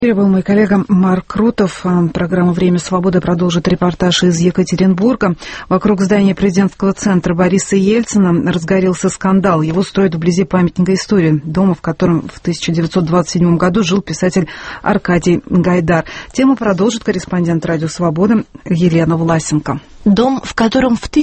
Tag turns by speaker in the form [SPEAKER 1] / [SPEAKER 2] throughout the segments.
[SPEAKER 1] Был мой коллега Марк Крутов. Программа «Время свободы» продолжит репортаж из Екатеринбурга. Вокруг здания президентского центра Бориса Ельцина разгорелся скандал. Его строят вблизи памятника истории, дома, в котором в 1927 году жил писатель Аркадий Гайдар. Тему продолжит корреспондент «Радио Свобода» Елена Власенко.
[SPEAKER 2] Дом, в котором в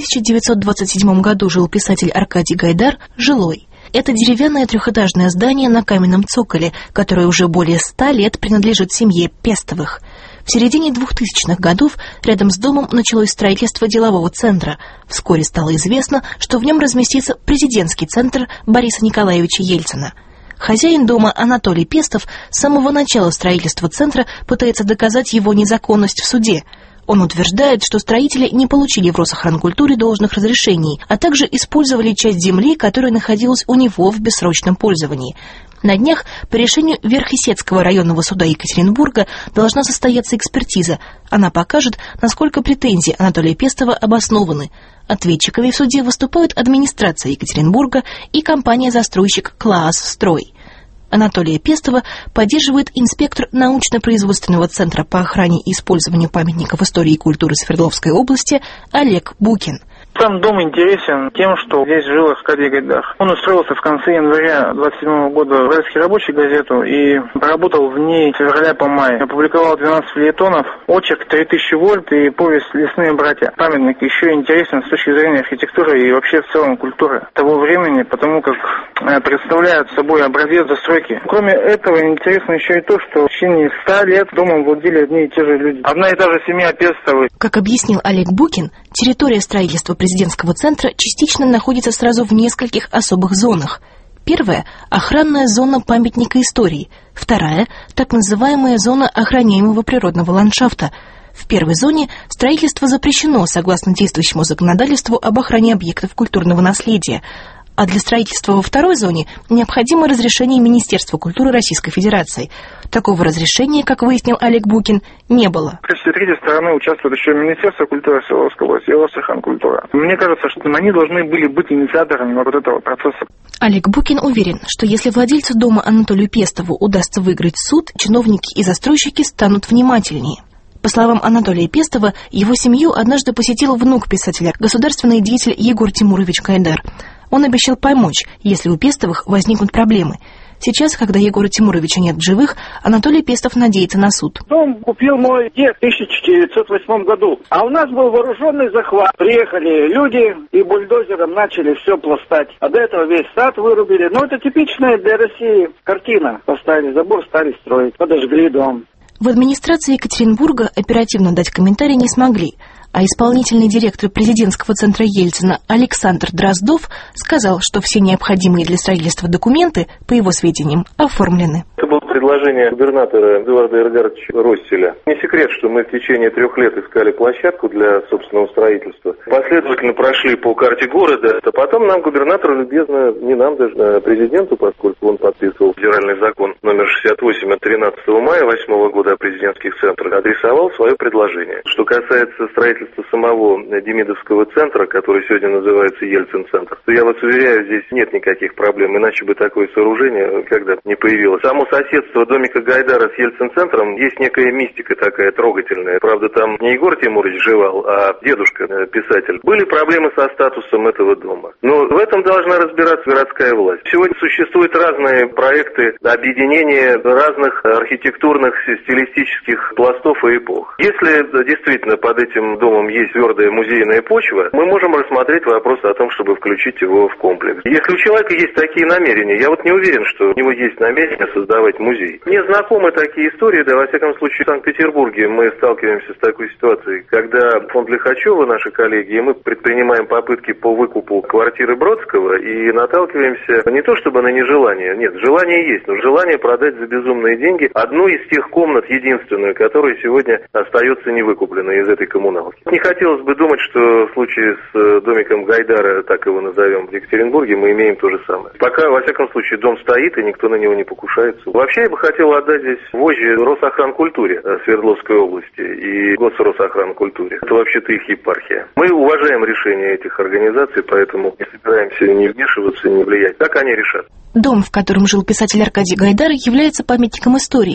[SPEAKER 2] 1927 году жил писатель Аркадий Гайдар, жилой. Это деревянное трехэтажное здание на каменном цоколе, которое уже более 100 лет принадлежит семье Пестовых. В середине 2000-х годов рядом с домом началось строительство делового центра. Вскоре стало известно, что в нем разместится президентский центр Бориса Николаевича Ельцина. Хозяин дома Анатолий Пестов с самого начала строительства центра пытается доказать его незаконность в суде. Он утверждает, что строители не получили в Росохранкультуре должных разрешений, а также использовали часть земли, которая находилась у него в бессрочном пользовании. На днях по решению Верхесецкого районного суда Екатеринбурга должна состояться экспертиза. Она покажет, насколько претензии Анатолия Пестова обоснованы. Ответчиками в суде выступают администрация Екатеринбурга и компания-застройщик «Клаас Строй». Анатолия Пестова поддерживает инспектор научно-производственного центра по охране и использованию памятников истории и культуры Свердловской области Олег Букин.
[SPEAKER 3] Сам дом интересен тем, что здесь жил Аркадий Гайдар. Он устроился в конце января 1927 года в «Уральский рабочий» газету и проработал в ней с февраля по май. Опубликовал 12 фельетонов, очерк 3000 вольт и повесть «Лесные братья». Памятник еще интересен с точки зрения архитектуры и вообще в целом культуры того времени, потому как представляет собой образец застройки. Кроме этого, интересно еще и то, что в течение 100 лет домом владели одни и те же люди. Одна и та же семья Пестовых.
[SPEAKER 2] Как объяснил Олег Букин, территория строительства президентского центра частично находится сразу в нескольких особых зонах. Первая – охранная зона памятника истории. Вторая – так называемая зона охраняемого природного ландшафта. В первой зоне строительство запрещено согласно действующему законодательству об охране объектов культурного наследия. А для строительства во второй зоне необходимо разрешение Министерства культуры Российской Федерации. Такого разрешения, как выяснил Олег Букин, не было.
[SPEAKER 3] В качестве третьей стороны участвует еще Министерство культуры Свердловской области и Росохранкультура. Мне кажется, что они должны были быть инициаторами вот этого процесса.
[SPEAKER 2] Олег Букин уверен, что если владельцу дома Анатолию Пестову удастся выиграть суд, чиновники и застройщики станут внимательнее. По словам Анатолия Пестова, его семью однажды посетил внук писателя, государственный деятель Егор Тимурович Гайдар. Он обещал помочь, если у Пестовых возникнут проблемы. Сейчас, когда Егора Тимуровича нет в живых, Анатолий Пестов надеется на суд.
[SPEAKER 4] Дом купил мой дед в 1908 году, а у нас был вооруженный захват. Приехали люди и бульдозером начали все пластать. А до этого весь сад вырубили. Ну, это типичная для России картина. Поставили забор, стали строить, подожгли дом.
[SPEAKER 2] В администрации Екатеринбурга оперативно дать комментарий не смогли, а исполнительный директор президентского центра Ельцина Александр Дроздов сказал, что все необходимые для строительства документы, по его сведениям, оформлены.
[SPEAKER 5] Это было предложение губернатора Эдуарда Эргардовича Росселя. Не секрет, что мы в течение 3 лет искали площадку для собственного строительства. Последовательно прошли по карте города, а потом нам губернатор любезно, не нам даже, а президенту, поскольку он подписывал федеральный закон номер 68 от 13 мая 2008 года о президентских центрах, адресовал свое предложение. Что касается строительства самого Демидовского центра, который сегодня называется Ельцин-центр, то я вас уверяю, здесь нет никаких проблем, иначе бы такое сооружение когда-то не появилось. Само соседство домика Гайдара с Ельцин-центром есть некая мистика такая трогательная. Правда, там не Егор Тимурович жевал, а дедушка, писатель. Были проблемы со статусом этого дома. Но в этом должна разбираться городская власть. Сегодня существуют разные проекты объединения разных архитектурных, стилистических пластов и эпох. Если действительно под этим домом есть твердая музейная почва, мы можем рассмотреть вопрос о том, чтобы включить его в комплекс. Если у человека есть такие намерения, я вот не уверен, что у него есть намерение создавать музей. Мне знакомы такие истории, да, во всяком случае, в Санкт-Петербурге мы сталкиваемся с такой ситуацией, когда фонд Лихачева, наши коллеги, и мы предпринимаем попытки по выкупу квартиры Бродского и наталкиваемся не то чтобы на нежелание, нет, желание есть, но желание продать за безумные деньги одну из тех комнат, единственную, которая сегодня остается невыкупленной из этой коммуналки. Не хотелось бы думать, что в случае с домиком Гайдара, так его назовем, в Екатеринбурге, мы имеем то же самое. Пока, во всяком случае, дом стоит, и никто на него не покушается. Вообще, я бы хотел отдать здесь вожжи Росохранкультуре Свердловской области и Госросохранкультуре. Это вообще-то их епархия. Мы уважаем решения этих организаций, поэтому не собираемся не вмешиваться, не влиять. Как они решат?
[SPEAKER 2] Дом, в котором жил писатель Аркадий Гайдар, является памятником истории.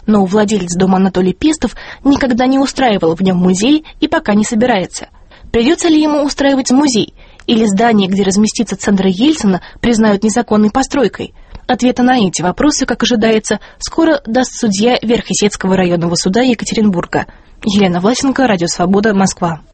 [SPEAKER 2] Но владелец дома Анатолий Пестов никогда не устраивал в нем музей и пока не собирается. Придется ли ему устраивать музей? Или здание, где разместится центр Ельцина, признают незаконной постройкой? Ответы на эти вопросы, как ожидается, скоро даст судья Верхесецкого районного суда Екатеринбурга. Елена Власенко, Радио Свобода, Москва.